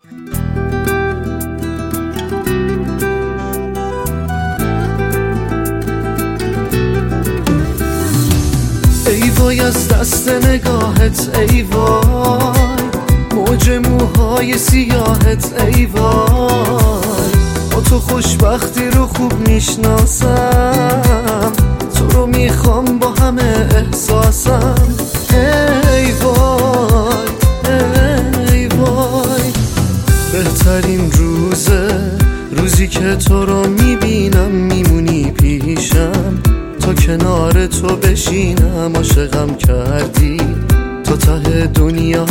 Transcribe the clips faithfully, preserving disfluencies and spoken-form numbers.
ای وای از دست نگاهت، ای وای موج موهای سیاهت، ای وای با تو خوشبختی رو خوب میشناسم، تو رو میخوام با همه احساسم. ای وای ای وای بهترین روزه روزی که تو رو میبینم، میمونی پیشم تا کنار تو بشینم. عاشقم کردی تا ته دنیا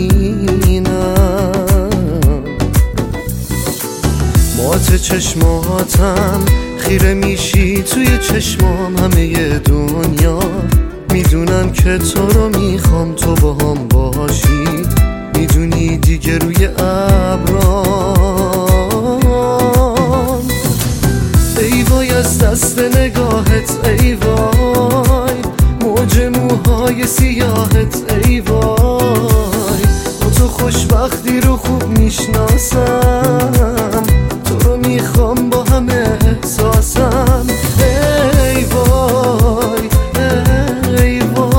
همینم، مات چشماتم خیره میشی توی چشمام همه دنیا. میدونم که تو رو میخوام تو با هم باشی، میدونی دیگه روی ابرام. ای وای از دست نگاهت، ای وای موج موهای سیاهت، ای وای با تو خوشبختی رو خوب میشناسم، تو رو میخوام با همه احساسم. ای وای ای وای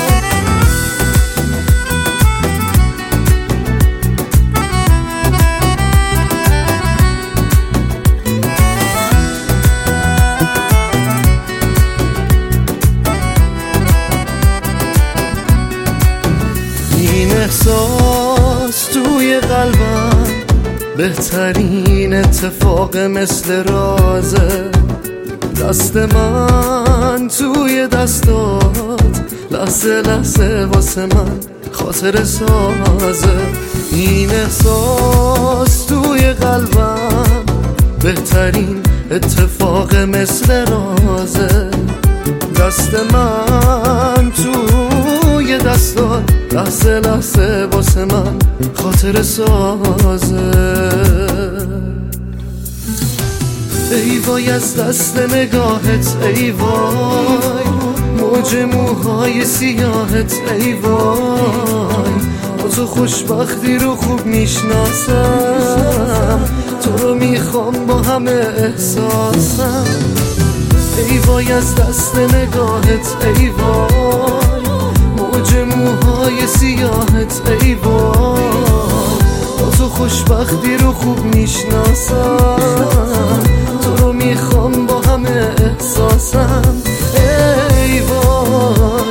این احساس توی قلبم بهترین اتفاق مثل رازه. دست من توی دستات لحظه لحظه واسه من خاطر سازه. این احساس توی قلبم بهترین اتفاق مثل رازه. دست من توی دستات لحظه لحظه واسه من خاطر سازه. ای وای از دست نگاهت، ای وای موج موهای سیاهت، ای وای با تو خوشبختی رو خوب میشناسم، تو رو میخوام با همه احساسم. ای وای از دست نگاهت، ای وای موج موهای سیاهت، ای وای با تو خوشبختی رو خوب میشناسم، تو رو میخوام با همه احساسم. ای وای